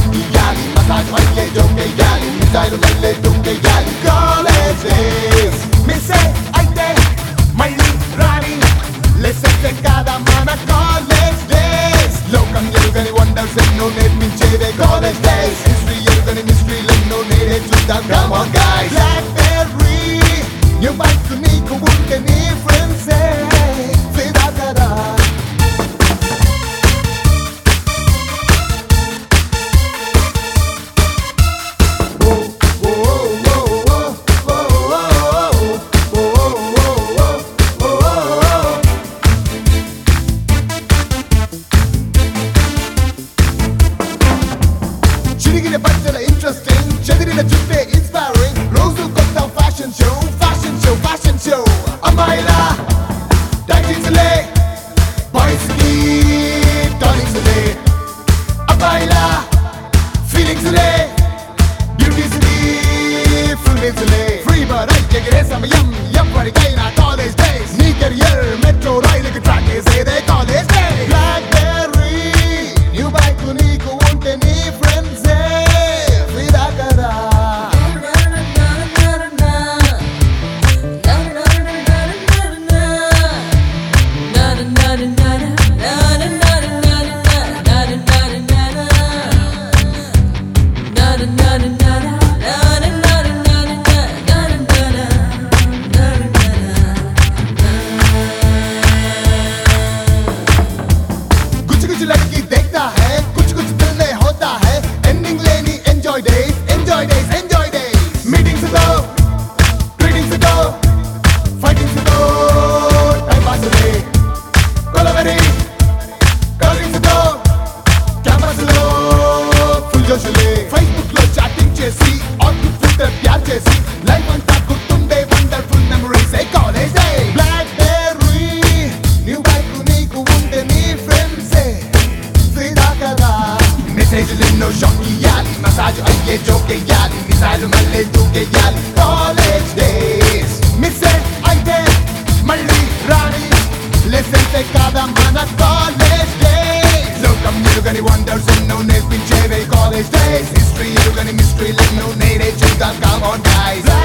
ఇయ్యాలి మసాజ్ అయితే జోకేయాలి మిసైల్ వెళ్ళే దుంకేయాలి కాలేజ్ డేస్ మిస్సే అయితే మళ్ళీ రాని లెసెన్సే కాదా మన కాలేజ్ డేస్ లోకం ఎరుగని వండర్స్ ఎన్నో నేర్పించేదే కాలేజ్ డేస్ హిస్టరీ ఎరుగని మిస్టరీలెన్నో నేనే చూద్దాం come on guys Blackberry new bike నీకు ఉంటే నీ ఫ్రెండ్సే ఫిదా కదా చిరిగిన బట్టల ఇంట్రెస్టింగ్ చెదిరిన చుట్టే ఇన్స్పైరింగ్ రోజు కొత్త ఫ్యాషన్ షో అమ్మాయిలా టాక్సీలే బాయ్స్ కి టానిక్స్ లే అబ్బాయిలా ఫీలింగ్స్ లే బ్యూటీస్ కి ఫుల్ డేస్ లే ఫ్రీ బర్డ్ ఎగిరే సమయం ఎవరికైనా కాలేజ్ డేస్ నీ కెరియర్ మెట్రో రైలుకి ట్రాక్ వేసేదే college day Blackberry new bike నీకు ఉంటే నీ ఫ్రెండ్సే ఫిదా కదా लड़की देखता है कुछ दिल में होता है एंडिंग लेनी एंजॉय डेज मीटिंग से दो ग्रीटिंग से दो फाइटिंग से दो टाइम पास से कोलाबरी कॉलिंग से दो कैमरा से लो फुल जोश ले फेसबुक లో చాటింగ్ చేసి ఆన్ ట్విట్టర్ ప్యార్ చేసి లైఫ్ అంతా గుర్తుండే వండర్ఫుల్ మెమరీస్ ఏ college day Blackberry new bike నీకు ఉంటే నీ ఫ్రెండ్సే మెసేజ్లెన్నో షాక్ ఇయ్యాలి మసాజ్ అయ్యే జోకేయాలి మిసైల్ మళ్ళీ దూకేయాలి కాలేజ్ డేస్ మిస్సే అయితే మళ్ళీ రాని లెసెన్సే కాదా మన కాలేజ్ డేస్ లోకం ఎరుగని వండర్స్ ఎన్నో నేర్పించేవే కాలేజ్ డేస్ హిస్టరీ ఎరుగని మిస్టరీలెన్నో నేనే చూద్దాం కమ్ ఆన్ గైస్